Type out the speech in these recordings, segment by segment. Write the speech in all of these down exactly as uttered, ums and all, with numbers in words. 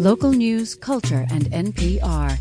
Local news, culture, and N P R.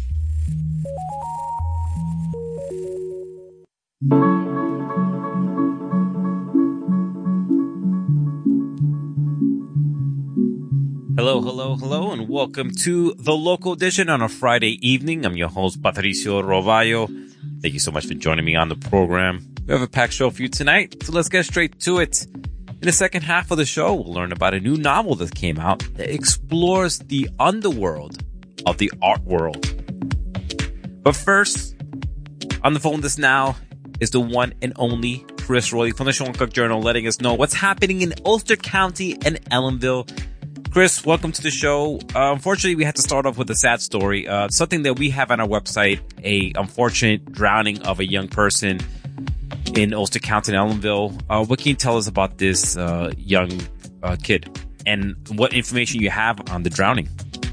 Hello, hello, hello, and welcome to the Local Edition on a Friday evening. I'm your host, Patricio Rovallo. Thank you so much for joining me on the program. We have a packed show for you tonight, so let's get straight to it. In the second half of the show, we'll learn about a new novel that came out that explores the underworld of the art world. But first, on the phone with us now is the one and only Chris Rowley from the Sean Cook Journal, letting us know what's happening in Ulster County and Ellenville. Chris, welcome to the show. Uh, unfortunately, we had to start off with a sad story. Uh, something that we have on our website, a unfortunate drowning of a young person in Ulster County and Ellenville. Uh, what can you tell us about this uh, young uh, kid and what information you have on the drowning?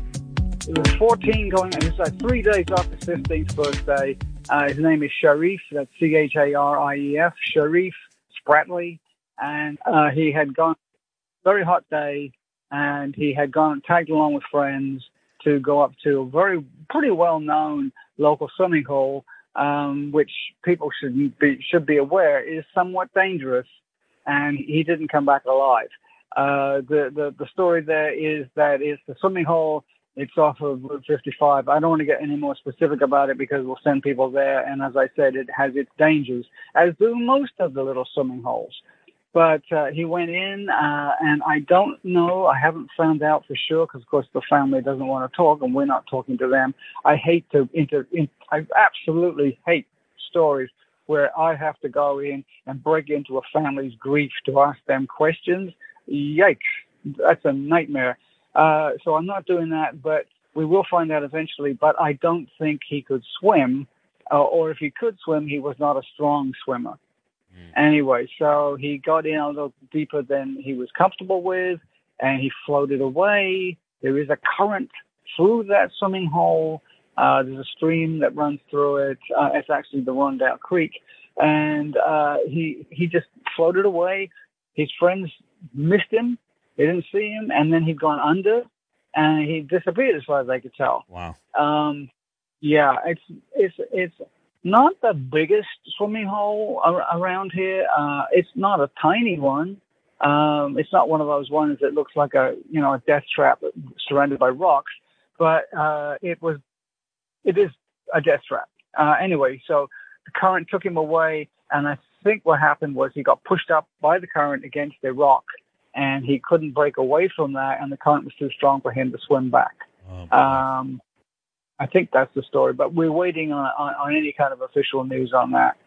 He was fourteen going, it was like three days after his fifteenth birthday. Uh, his name is Sharif, that's C H A R I E F, Sharif Spratley. And uh, he had gone, very hot day, and he had gone tagged along with friends to go up to a very pretty well known local swimming hole, um, which people should be should be aware is somewhat dangerous. And he didn't come back alive. Uh, the, the the story there is that it's the swimming hole. It's off of Route fifty-five. I don't want to get any more specific about it because we'll send people there. And as I said, it has its dangers, as do most of the little swimming holes. But uh, he went in, uh, and I don't know, I haven't found out for sure, because, of course, the family doesn't want to talk, and we're not talking to them. I hate to, inter, in, I absolutely hate stories where I have to go in and break into a family's grief to ask them questions. Yikes, that's a nightmare. Uh, so I'm not doing that, but we will find out eventually. But I don't think he could swim, uh, or if he could swim, he was not a strong swimmer. Anyway, so he got in a little deeper than he was comfortable with, and he floated away. There is a current through that swimming hole. Uh, there's a stream that runs through it. Uh, it's actually the Rondout Creek. And uh, he he just floated away. His friends missed him. They didn't see him. And then he'd gone under, and he disappeared as far as I could tell. Wow. Um, yeah, it's it's it's... not the biggest swimming hole ar- around here. Uh, it's not a tiny one. Um, it's not one of those ones that looks like a, you know, a death trap surrounded by rocks, but, uh, it was, it is a death trap. Uh, anyway, so the current took him away, and I think what happened was he got pushed up by the current against a rock, and he couldn't break away from that, and the current was too strong for him to swim back. Oh, um, I think that's the story, but we're waiting on, on, on any kind of official news on that.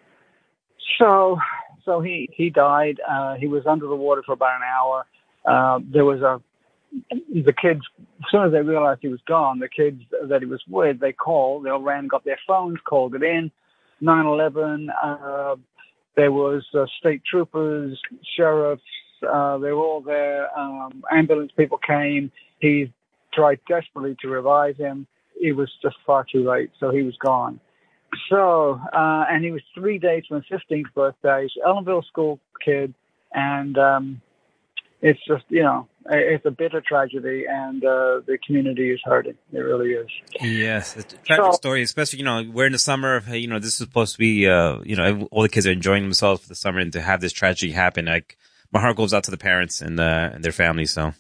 So, so he, he died. Uh, he was under the water for about an hour. Uh, there was a, the kids, as soon as they realized he was gone, the kids that he was with, they called, they all ran, got their phones, called it in. nine eleven, uh, there was uh, state troopers, sheriffs, uh, they were all there. Um, ambulance people came. He tried desperately to revive him. It was just far too late, so he was gone. So, uh, and he was three days from his fifteenth birthday. He's an Ellenville school kid, and um, it's just, you know, it's a bitter tragedy, and uh, the community is hurting. It really is. Yes, it's a tragic so, story, especially, you know, we're in the summer. You know, this is supposed to be, uh, you know, all the kids are enjoying themselves for the summer, and to have this tragedy happen, like, my heart goes out to the parents and, uh, and their families, so.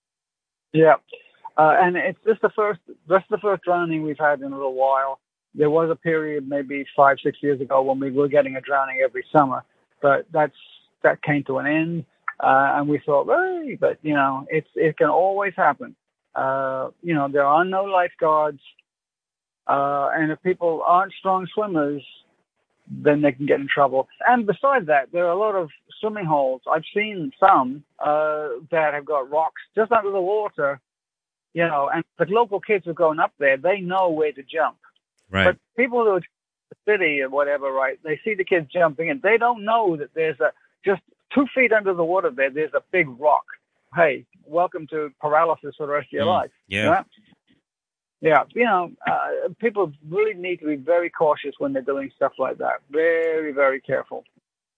Yeah. Uh, and it's just the first, that's the first drowning we've had in a little while. There was a period maybe five, six years ago when we were getting a drowning every summer, but that's, that came to an end. Uh, and we thought, hey, but you know, it's, it can always happen. Uh, you know, there are no lifeguards. Uh, and if people aren't strong swimmers, then they can get in trouble. And besides that, there are a lot of swimming holes. I've seen some, uh, that have got rocks just under the water. You know, and the local kids who are going up there, they know where to jump. Right. But people who are in the city or whatever, right, they see the kids jumping and they don't know that there's a, just two feet under the water there, there's a big rock. Hey, welcome to paralysis for the rest of your mm, life. Yeah. Right? Yeah. You know, uh, people really need to be very cautious when they're doing stuff like that. Very, very careful.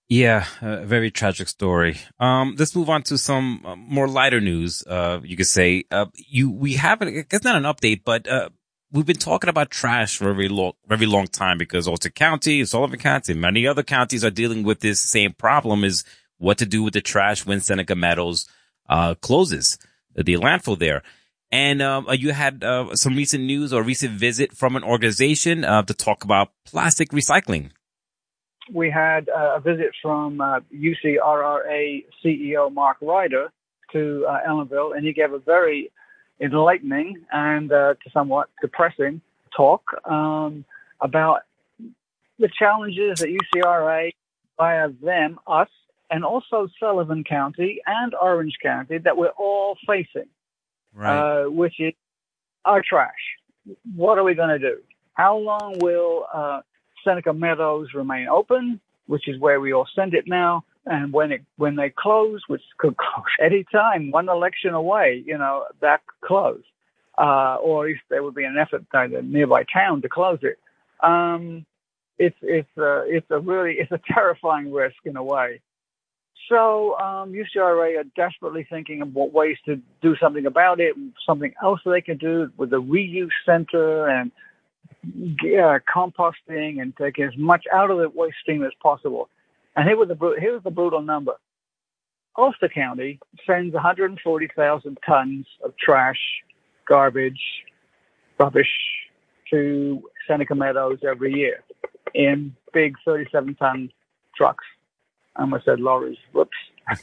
Yeah, a very tragic story. Um, let's move on to some uh, more lighter news. Uh, you could say, uh, you, we haven't, it's not an update, but, uh, we've been talking about trash for a very long, very long time because Ulster County, Sullivan County, and many other counties are dealing with this same problem is what to do with the trash when Seneca Meadows, uh, closes the landfill there. And, um, you had, uh, some recent news or recent visit from an organization, uh, to talk about plastic recycling. We had uh, a visit from uh, U C R R A C E O Mark Ryder to uh, Ellenville, and he gave a very enlightening and uh, somewhat depressing talk um, about the challenges that U C R A, via them, us, and also Sullivan County and Orange County that we're all facing, Right. uh, which is our trash. What are we going to do? How long will uh, Seneca Meadows remain open, which is where we all send it now, and when it when they close, which could close any time, one election away, you know, that could close, uh, or if there would be an effort by the nearby town to close it. Um, it's it's uh, it's a really it's a terrifying risk in a way. So um, U C R A are desperately thinking of what ways to do something about it, something else they can do with the reuse center and yeah, composting and taking as much out of the waste stream as possible. And here was the here's the brutal number: Ulster County sends one hundred forty thousand tons of trash, garbage, rubbish to Seneca Meadows every year in big thirty-seven ton trucks. I almost said lorries. Whoops.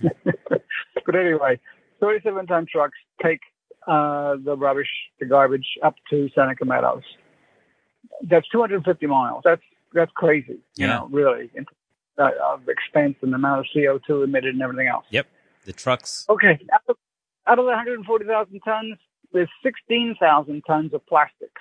But anyway, thirty-seven ton trucks take uh, the rubbish, the garbage up to Seneca Meadows. That's two hundred fifty miles. That's that's crazy, you Yeah. know, really, in, uh, of expense and the amount of C O two emitted and everything else. Yep. The trucks. Okay, out of, out of the one hundred forty thousand tons, there's sixteen thousand tons of plastics.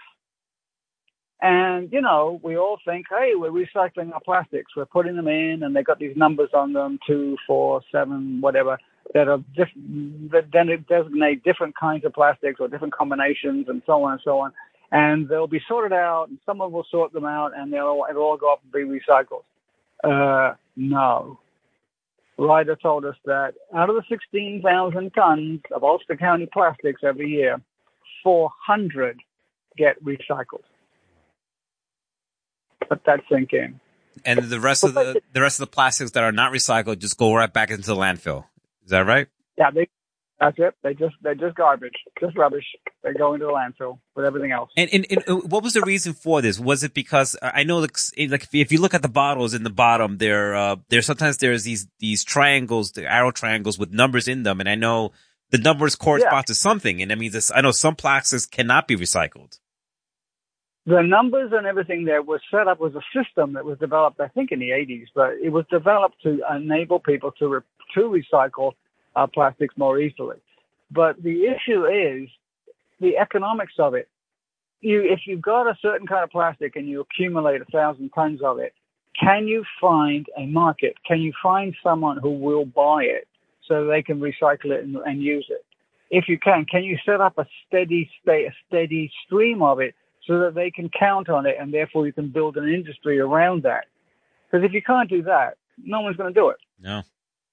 And, you know, we all think, hey, we're recycling our plastics. We're putting them in, and they've got these numbers on them, two, four, seven, whatever, that are diff- that then designate different kinds of plastics or different combinations and so on and so on. And they'll be sorted out, and someone will sort them out, and they'll all, it'll all go off and be recycled. Uh, no. Ryder told us that out of the sixteen thousand tons of Ulster County plastics every year, four hundred get recycled. Let that sink in. And the rest of the the rest of the plastics that are not recycled just go right back into the landfill. Is that right? Yeah, they, that's it. They just they're just garbage, just rubbish. They go into the landfill with everything else. And, and, and what was the reason for this? Was it because I know, like, like if you look at the bottles in the bottom, there, uh, there sometimes there's these these triangles, the arrow triangles with numbers in them, and I know the numbers correspond Yeah. to something. And I mean, this I know some plastics cannot be recycled. The numbers and everything there was set up as a system that was developed, I think, in the eighties, but it was developed to enable people to re- to recycle uh, plastics more easily. But the issue is the economics of it. You, if you've got a certain kind of plastic and you accumulate a thousand tons of it, can you find a market? Can you find someone who will buy it so they can recycle it and, and use it? If you can, can you set up a steady state, a steady stream of it, so that they can count on it, and therefore you can build an industry around that? Because if you can't do that, no one's going to do it. No.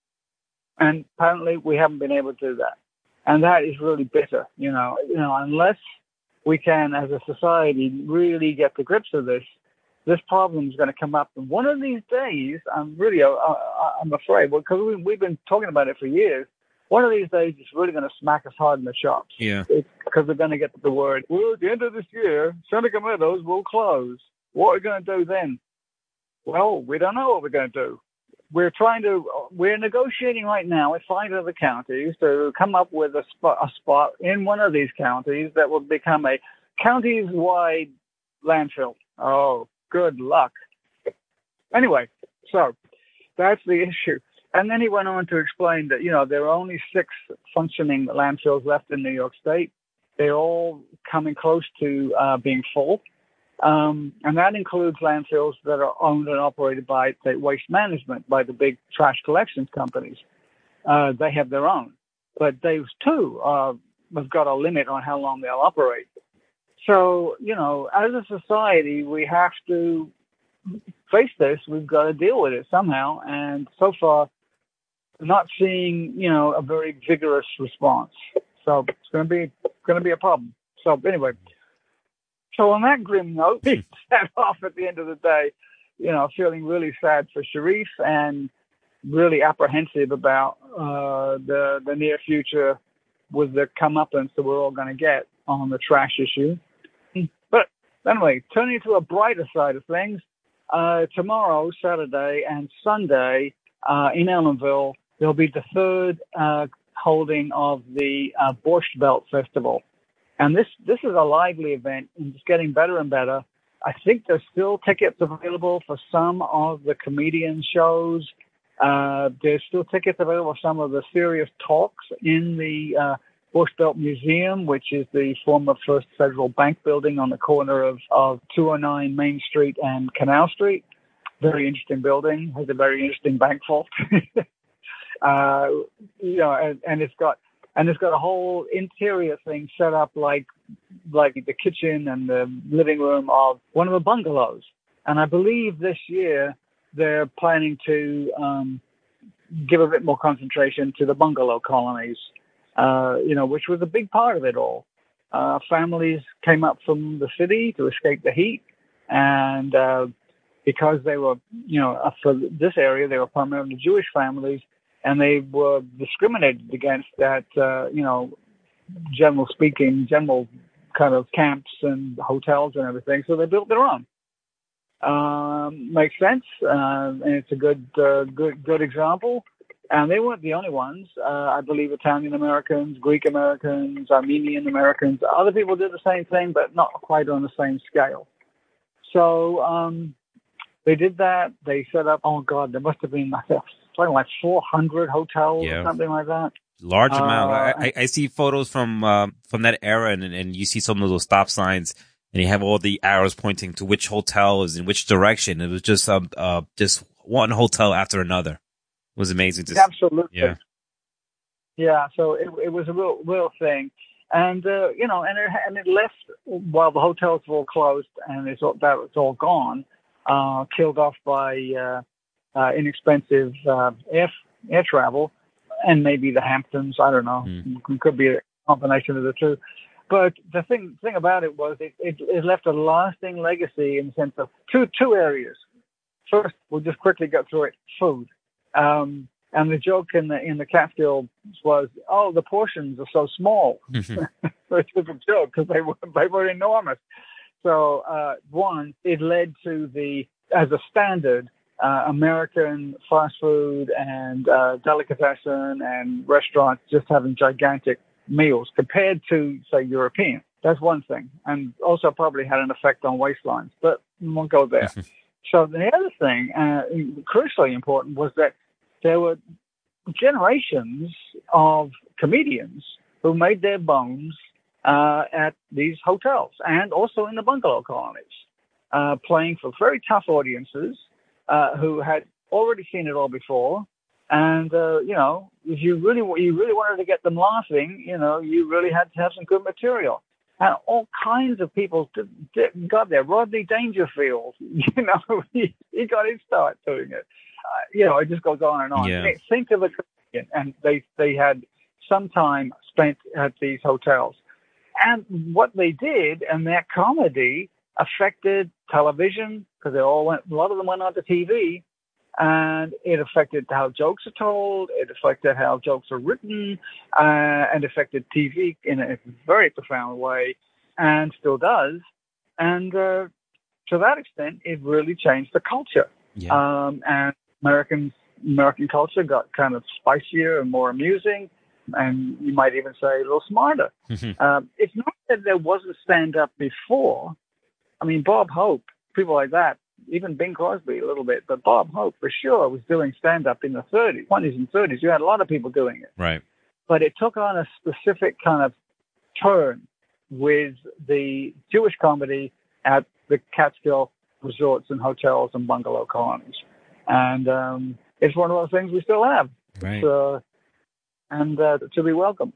And apparently we haven't been able to do that. And that is really bitter, you know. You know, unless we can, as a society, really get to grips with this, this problem is going to come up. And one of these days, I'm really, uh, I'm afraid, because we, we've been talking about it for years, one of these days it's really going to smack us hard in the chops. Yeah. Because we're going to get the word, well, at the end of this year, Seneca Meadows will close. What are we going to do then? Well, we don't know what we're going to do. We're trying to, we're negotiating right now with five other counties to come up with a spot, a spot in one of these counties that will become a counties-wide landfill. Oh, good luck. Anyway, so that's the issue. And then he went on to explain that, you know, there are only six functioning landfills left in New York State. They're all coming close to uh, being full. Um, and that includes landfills that are owned and operated by, say, Waste Management, by the big trash collections companies. Uh, they have their own. But those too uh, have got a limit on how long they'll operate. So, you know, as a society, we have to face this. We've got to deal with it somehow. And so far, not seeing, you know, a very vigorous response. So it's going to be going to be a problem. So anyway, so on that grim note, we set off at the end of the day, you know, feeling really sad for Sharif and really apprehensive about uh, the the near future with the comeuppance that we're all going to get on the trash issue. But anyway, turning to a brighter side of things, uh, tomorrow, Saturday and Sunday uh, in Ellenville, there'll be the third uh, holding of the uh, Borscht Belt Festival. And this, this is a lively event, and it's getting better and better. I think there's still tickets available for some of the comedian shows. Uh, there's still tickets available for some of the serious talks in the uh, Borscht Belt Museum, which is the former First Federal Bank building on the corner of, of two oh nine Main Street and Canal Street. Very interesting building, has a very interesting bank vault. uh, you know, and, and it's got and it's got a whole interior thing set up like like the kitchen and the living room of one of the bungalows. And I believe this year they're planning to um, give a bit more concentration to the bungalow colonies, uh, you know, which was a big part of it all. Uh, families came up from the city to escape the heat, and uh, because they were, you know, for this area, they were primarily Jewish families, and they were discriminated against at, uh, you know, general speaking, general kind of camps and hotels and everything. So they built their own. Um, makes sense, uh, and it's a good, uh, good, good example. And they weren't the only ones. Uh, I believe Italian Americans, Greek Americans, Armenian Americans, other people did the same thing, but not quite on the same scale. So um, they did that. They set up. Oh God, there must have been I think, something like four hundred hotels yeah. or something like that. Large amount. Uh, I, I see photos from uh, from that era, and and you see some of those stop signs. And you have all the arrows pointing to which hotel is in which direction. It was just um, uh, just one hotel after another. It was amazing to see. Absolutely. Yeah. Yeah. So it, it was a real, real thing. And, uh, you know, and it, and it left while the hotels were all closed and it's all, that was all gone, uh, killed off by uh, uh, inexpensive uh, air, air travel and maybe the Hamptons. I don't know. Mm. It could be a combination of the two. But the thing thing about it was it, it, it left a lasting legacy in the sense of two two areas. First, we'll just quickly go through it. Food, um, and the joke in the in the Catskills was, "Oh, the portions are so small," which was a joke because they were they were enormous. So uh, one, it led to the as a standard uh, American fast food and uh, delicatessen and restaurants just having gigantic meals compared to, say, European. That's one thing. And also probably had an effect on waistlines, but we won't go there. So the other thing, uh, crucially important, was that there were generations of comedians who made their bones uh, at these hotels and also in the bungalow colonies, uh, playing for very tough audiences uh, who had already seen it all before. And, uh, you know, if you really, you really wanted to get them laughing, you know, you really had to have some good material. And all kinds of people did, did, got there. Rodney Dangerfield, you know, he, he got his start doing it. Uh, you know, it just goes on and on. Yeah. Think of a comedian, and they, they had some time spent at these hotels. And what they did, and their comedy affected television, because they all went, a lot of them went on to T V. And it affected how jokes are told. It affected how jokes are written, uh, and affected T V in a very profound way, and still does. And uh, to that extent, it really changed the culture. Yeah. Um, and American American culture got kind of spicier and more amusing, and you might even say a little smarter. um, it's not that there wasn't stand-up before. I mean, Bob Hope, people like that. Even Bing Crosby a little bit, but Bob Hope for sure was doing stand-up in the thirties, twenties and thirties. You had a lot of people doing it. Right. But it took on a specific kind of turn with the Jewish comedy at the Catskill resorts and hotels and bungalow colonies. And um, it's one of those things we still have. Right. Uh, and uh, to be welcomed.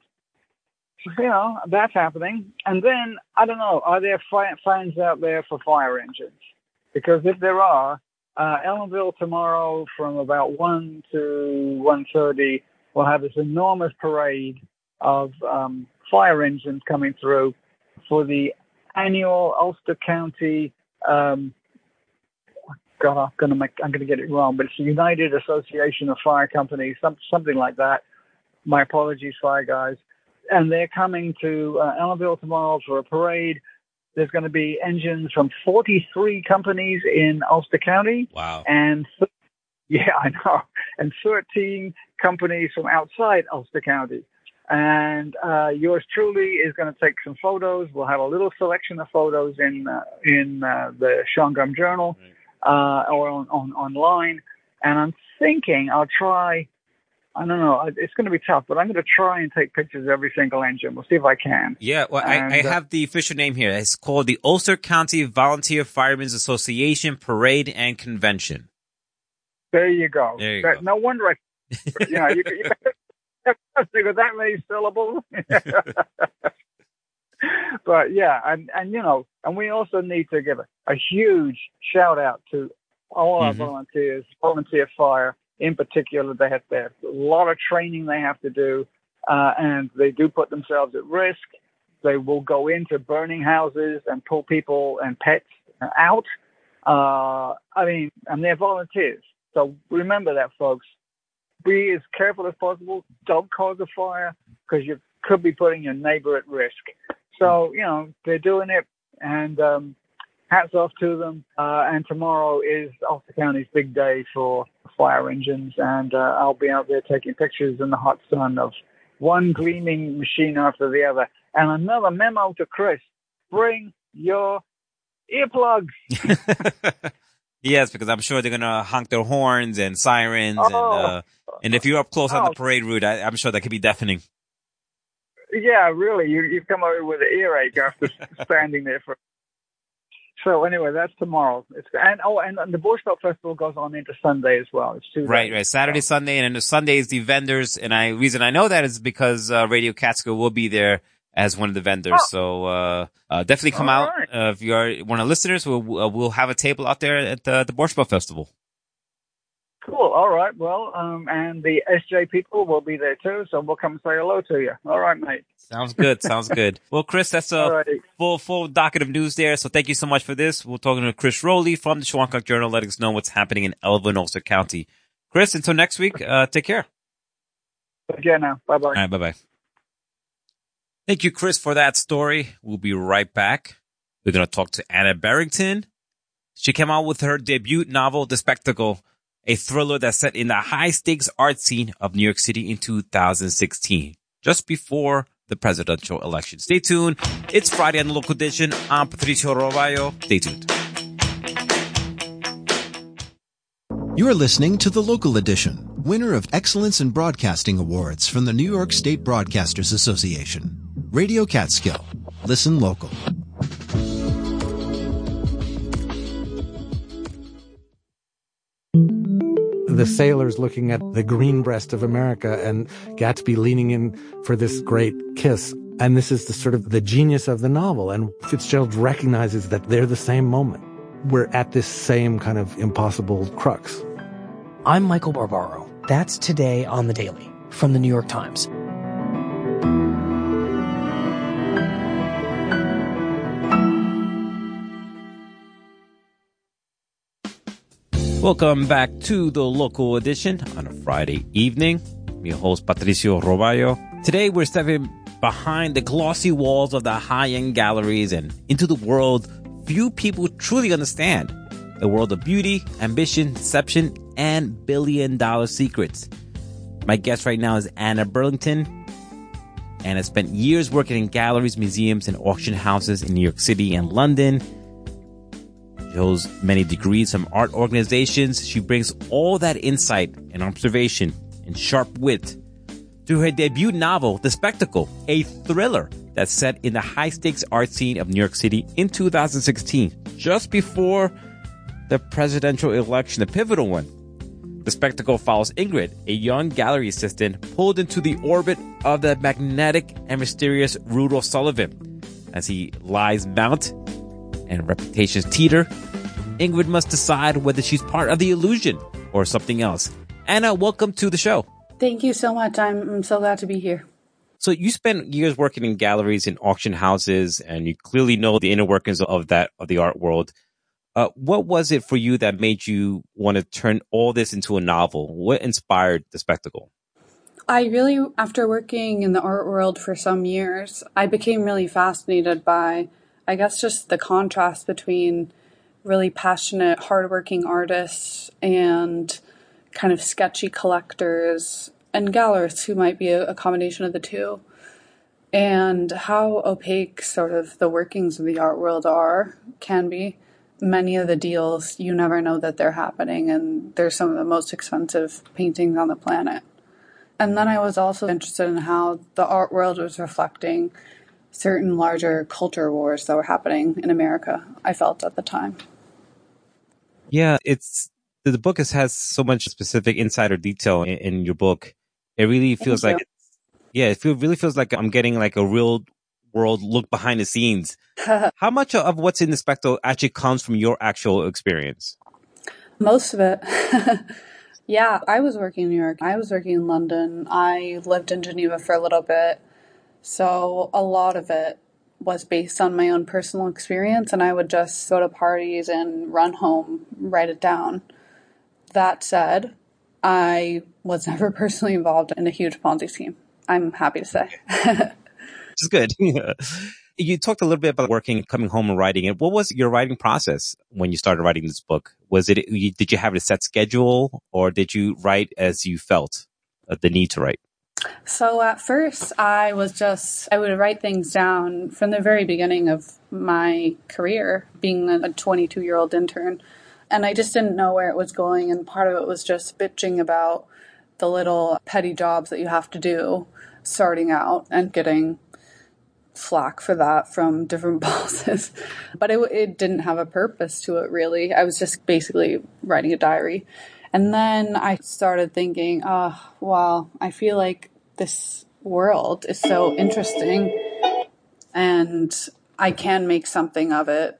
So, you know, that's happening. And then, I don't know, are there fi- fans out there for fire engines? Because if there are, uh, Ellenville tomorrow from about one to one thirty, we'll have this enormous parade of um, fire engines coming through for the annual Ulster County, um, God, I'm going to make, I'm going to get it wrong, but it's the United Association of Fire Companies, some, something like that. My apologies, fire guys. And they're coming to uh, Ellenville tomorrow for a parade. There's going to be engines from forty-three companies in Ulster County. Wow. And, yeah, I know. And thirteen companies from outside Ulster County. And uh, yours truly is going to take some photos. We'll have a little selection of photos in uh, in uh, the Sean Gum Journal uh, or on, on online. And I'm thinking I'll try, I don't know, it's going to be tough, but I'm going to try and take pictures of every single engine. We'll see if I can. Yeah, well, and, I, I have the official name here. It's called the Ulster County Volunteer Firemen's Association Parade and Convention. There you go. There you that, go. No wonder I, you know, you, you with that many syllables. But yeah, and, and you know, and we also need to give a, a huge shout out to all our mm-hmm. volunteers, volunteer fire in particular. They have, they have a lot of training they have to do, uh, and they do put themselves at risk. They will go into burning houses and pull people and pets out. Uh, I mean, and they're volunteers. So remember that, folks. Be as careful as possible. Don't cause a fire because you could be putting your neighbor at risk. So, you know, they're doing it, and um, hats off to them. Uh, and tomorrow is Ulster County's big day for fire engines, and uh, I'll be out there taking pictures in the hot sun of one gleaming machine after the other. And another memo to Chris, bring your earplugs. Yes, because I'm sure they're going to honk their horns and sirens. Oh. And uh, and if you're up close oh. on the parade route, I, I'm sure that could be deafening. Yeah, really. You, you've come over with an earache after standing there for... So anyway, that's tomorrow. It's and oh, and, and the Borscht Festival goes on into Sunday as well. It's two Right, days. right. Saturday, so. Sunday, and then the Sunday is the vendors. And I reason I know that is because uh, Radio Catskill will be there as one of the vendors. Oh. So uh, uh, definitely come All out. right. Uh, if you are one of the listeners, we'll, uh, we'll have a table out there at the, the Borscht Festival. Cool. All right. Well, um, and the S J people will be there too, so we'll come and say hello to you. All right, mate. Sounds good. Sounds good. Well, Chris, that's a Alrighty. full full docket of news there. So thank you so much for this. We're talking to Chris Rowley from the Shawangunk Journal, letting us know what's happening in Ellenville and Ulster County. Chris, until next week, uh, take care. Take care now. Bye bye. All right. Bye bye. Thank you, Chris, for that story. We'll be right back. We're going to talk to Anna Barrington. She came out with her debut novel, The Spectacle, a thriller that's set in the high-stakes art scene of New York City in two thousand sixteen, just before the presidential election. Stay tuned. It's Friday on the Local Edition. I'm Patricio Roballo. Stay tuned. You're listening to The Local Edition, winner of Excellence in Broadcasting Awards from the New York State Broadcasters Association. Radio Catskill. Listen local. The sailors looking at the green breast of America and Gatsby leaning in for this great kiss. And this is the sort of the genius of the novel. And Fitzgerald recognizes that they're the same moment. We're at this same kind of impossible crux. I'm Michael Barbaro. That's Today on the Daily from the New York Times. Welcome back to the Local Edition on a Friday evening. I'm your host, Patricio Roballo. Today, we're stepping behind the glossy walls of the high-end galleries and into the world few people truly understand. The world of beauty, ambition, deception, and billion-dollar secrets. My guest right now is Anna Burlington. Anna spent years working in galleries, museums, and auction houses in New York City and London. She holds many degrees from art organizations. She brings all that insight and observation and sharp wit to her debut novel, The Spectacle, a thriller that's set in the high-stakes art scene of New York City in two thousand sixteen, just before the presidential election, a pivotal one. The Spectacle follows Ingrid, a young gallery assistant pulled into the orbit of the magnetic and mysterious Rudolph Sullivan, as he lies mount and reputations teeter. Ingrid must decide whether she's part of the illusion or something else. Anna, welcome to the show. Thank you so much. I'm, I'm so glad to be here. So you spent years working in galleries and auction houses, and you clearly know the inner workings of that, of the art world. Uh, what was it for you that made you want to turn all this into a novel? What inspired the spectacle? I really, after working in the art world for some years, I became really fascinated by, I guess, just the contrast between really passionate, hardworking artists and kind of sketchy collectors and gallerists who might be a, a combination of the two, and how opaque sort of the workings of the art world are, can be. Many of the deals, you never know that they're happening, and they're some of the most expensive paintings on the planet. And then I was also interested in how the art world was reflecting certain larger culture wars that were happening in America, I felt at the time. Yeah, it's the book has, has so much specific insider detail in, in your book. It really feels Thank like, you. it's, yeah, it feel, really feels like I'm getting like a real world look behind the scenes. How much of what's in the spectacle actually comes from your actual experience? Most of it. Yeah, I was working in New York. I was working in London. I lived in Geneva for a little bit. So a lot of it was based on my own personal experience, and I would just go to parties and run home, write it down. That said, I was never personally involved in a huge Ponzi scheme, I'm happy to say. Which is good. You talked a little bit about working, coming home and writing it. What was your writing process when you started writing this book? Was it, did you have a set schedule, or did you write as you felt uh, the need to write? So at first I was just, I would write things down from the very beginning of my career, being a twenty-two year old intern. And I just didn't know where it was going. And part of it was just bitching about the little petty jobs that you have to do starting out and getting flack for that from different bosses. But it, it didn't have a purpose to it, really. I was just basically writing a diary. And then I started thinking, oh, wow, I feel like this world is so interesting and I can make something of it.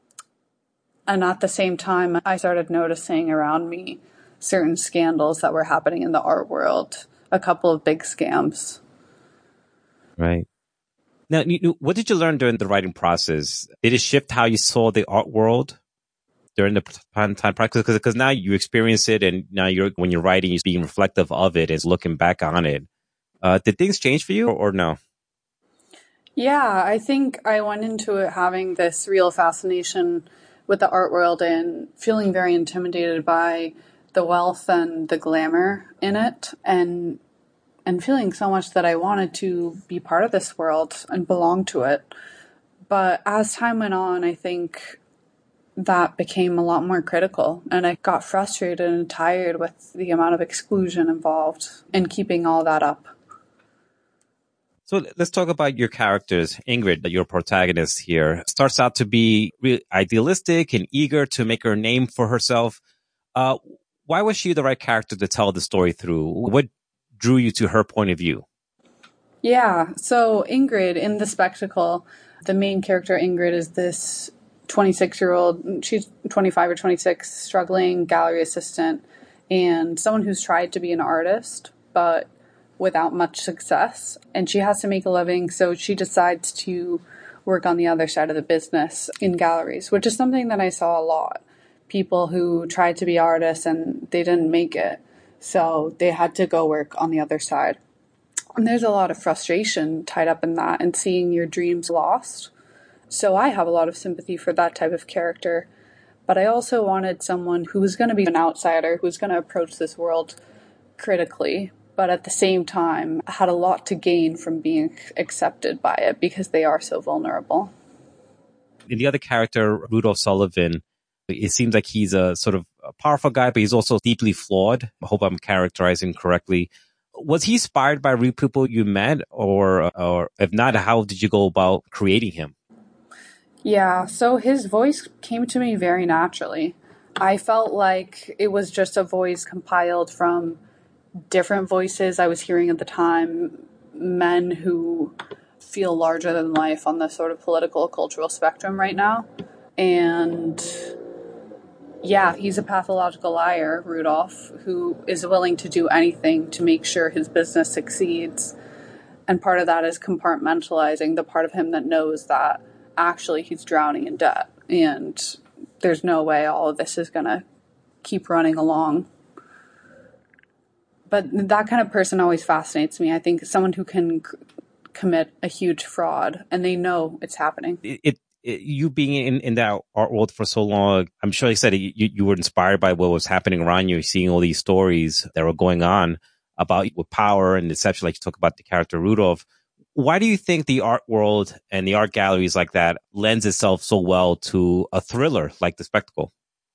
And at the same time, I started noticing around me certain scandals that were happening in the art world, a couple of big scams. Right. Now, you, what did you learn during the writing process? Did it shift how you saw the art world during the time practice? Because now you experience it, and now you're when you're writing, you're being reflective of it, is looking back on it. Uh, did things change for you, or, or no? Yeah, I think I went into it having this real fascination with the art world and feeling very intimidated by the wealth and the glamour in it, and and feeling so much that I wanted to be part of this world and belong to it. But as time went on, I think that became a lot more critical, and I got frustrated and tired with the amount of exclusion involved in keeping all that up. So let's talk about your characters. Ingrid, your protagonist here, starts out to be really idealistic and eager to make her name for herself. Uh, why was she the right character to tell the story through? What drew you to her point of view? Yeah, so Ingrid, in the spectacle, the main character, Ingrid, is this twenty-six-year-old, she's twenty-five or twenty-six, struggling gallery assistant, and someone who's tried to be an artist, but without much success. And she has to make a living, so she decides to work on the other side of the business in galleries, which is something that I saw a lot. People who tried to be artists and they didn't make it, so they had to go work on the other side. And there's a lot of frustration tied up in that and seeing your dreams lost. So I have a lot of sympathy for that type of character. But I also wanted someone who was going to be an outsider, who was going to approach this world critically, but at the same time had a lot to gain from being accepted by it because they are so vulnerable. In the other character, Rudolph Sullivan, it seems like he's a sort of a powerful guy, but he's also deeply flawed. I hope I'm characterizing correctly. Was he inspired by real people you met, or, or if not, how did you go about creating him? Yeah, so his voice came to me very naturally. I felt like it was just a voice compiled from different voices I was hearing at the time, men who feel larger than life on the sort of political, cultural spectrum right now. And yeah, he's a pathological liar, Rudolph, who is willing to do anything to make sure his business succeeds. And part of that is compartmentalizing the part of him that knows that actually he's drowning in debt. And there's no way all of this is going to keep running along. But that kind of person always fascinates me. I think someone who can c- commit a huge fraud and they know it's happening. It, it, it you being in, in that art world for so long, I'm sure you said you, you were inspired by what was happening around you, seeing all these stories that were going on about with power and deception, like you talk about the character Rudolph. Why do you think the art world and the art galleries like that lends itself so well to a thriller like The Spectacle?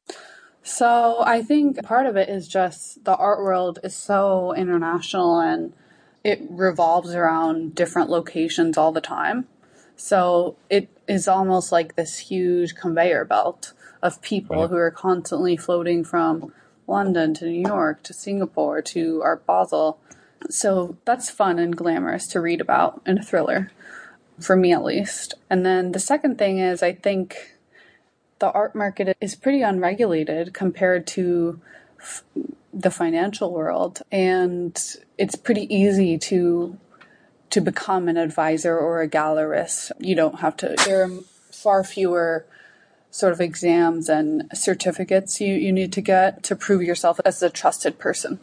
So I think part of it is just the art world is so international and it revolves around different locations all the time. So it is almost like this huge conveyor belt of people right. who are constantly floating from London to New York to Singapore to Art Basel. So that's fun and glamorous to read about in a thriller, for me at least. And then the second thing is I think the art market is pretty unregulated compared to f- the financial world. And it's pretty easy to to become an advisor or a gallerist. You don't have to, there are far fewer sort of exams and certificates you, you need to get to prove yourself as a trusted person.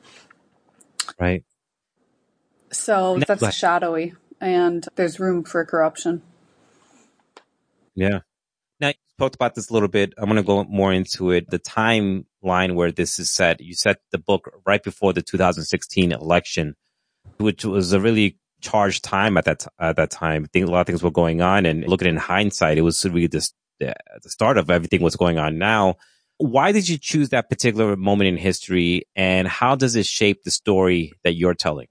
Right. So that's shadowy and there's room for corruption. Yeah. Now, you talked about this a little bit. I'm going to go more into it. The timeline where this is set, you set the book right before the two thousand sixteen election, which was a really charged time at that at that time. I think a lot of things were going on, and looking in hindsight, it was really the, the start of everything what's going on now. Why did you choose that particular moment in history, and how does it shape the story that you're telling?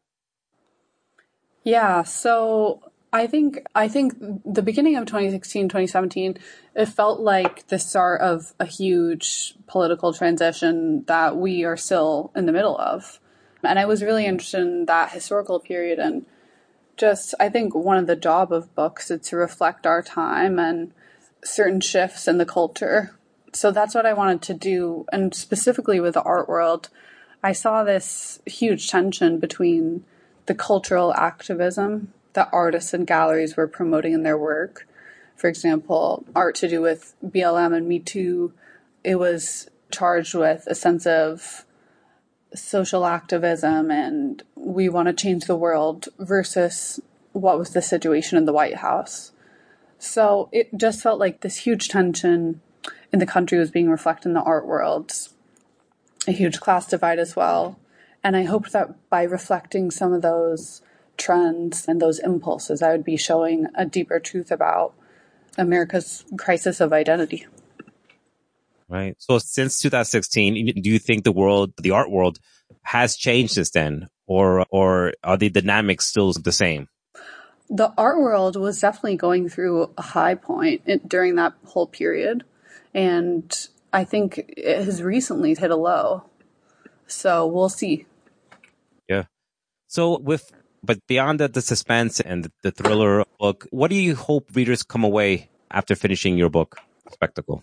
Yeah, so I think I think the beginning of twenty sixteen, twenty seventeen, it felt like the start of a huge political transition that we are still in the middle of. And I was really interested in that historical period, and just, I think one of the job of books is to reflect our time and certain shifts in the culture. So that's what I wanted to do. And specifically with the art world, I saw this huge tension between the cultural activism that artists and galleries were promoting in their work. For example, art to do with B L M and Me Too, it was charged with a sense of social activism and we want to change the world versus what was the situation in the White House. So it just felt like this huge tension in the country was being reflected in the art world, a huge class divide as well. And I hoped that by reflecting some of those trends and those impulses, I would be showing a deeper truth about America's crisis of identity. Right. So since two thousand sixteen, do you think the world, the art world, has changed since then, or or are the dynamics still the same? The art world was definitely going through a high point during that whole period, and I think it has recently hit a low. So we'll see. Yeah. So with but beyond the, the suspense and the, the thriller book, what do you hope readers come away after finishing your book, Spectacle?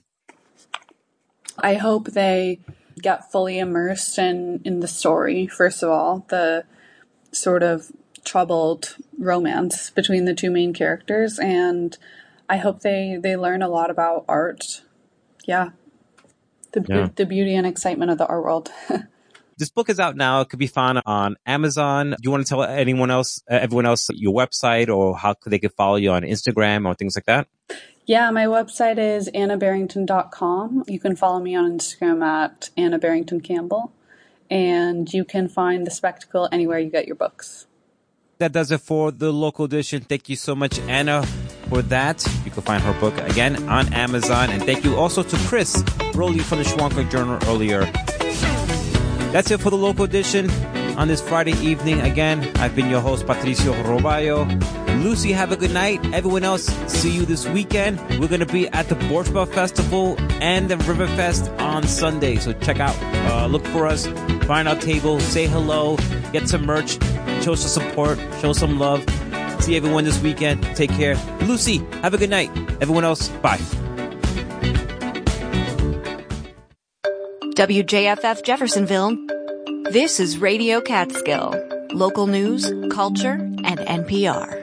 I hope they get fully immersed in, in the story, first of all, the sort of troubled romance between the two main characters, and I hope they, they learn a lot about art. Yeah. The, yeah. the beauty and excitement of the art world. This book is out now. It could be found on Amazon. Do you want to tell anyone else, uh, everyone else, your website or how they could follow you on Instagram or things like that? Yeah, my website is anna barrington dot com. You can follow me on Instagram at Anna Barrington Campbell. And you can find The Spectacle anywhere you get your books. That does it for the local edition. Thank you so much, Anna, for that. You can find her book again on Amazon. And thank you also to Chris Rowley from the Schwanker Journal earlier. That's it for the local edition on this Friday evening. Again, I've been your host, Patricio Roballo. Lucy, have a good night. Everyone else, see you this weekend. We're going to be at the Borchbell Festival and the Riverfest on Sunday. So check out, uh, look for us, find our table, say hello, get some merch, show some support, show some love. See everyone this weekend. Take care. Lucy, have a good night. Everyone else, bye. W J F F Jeffersonville, this is Radio Catskill. Local news, culture, and N P R.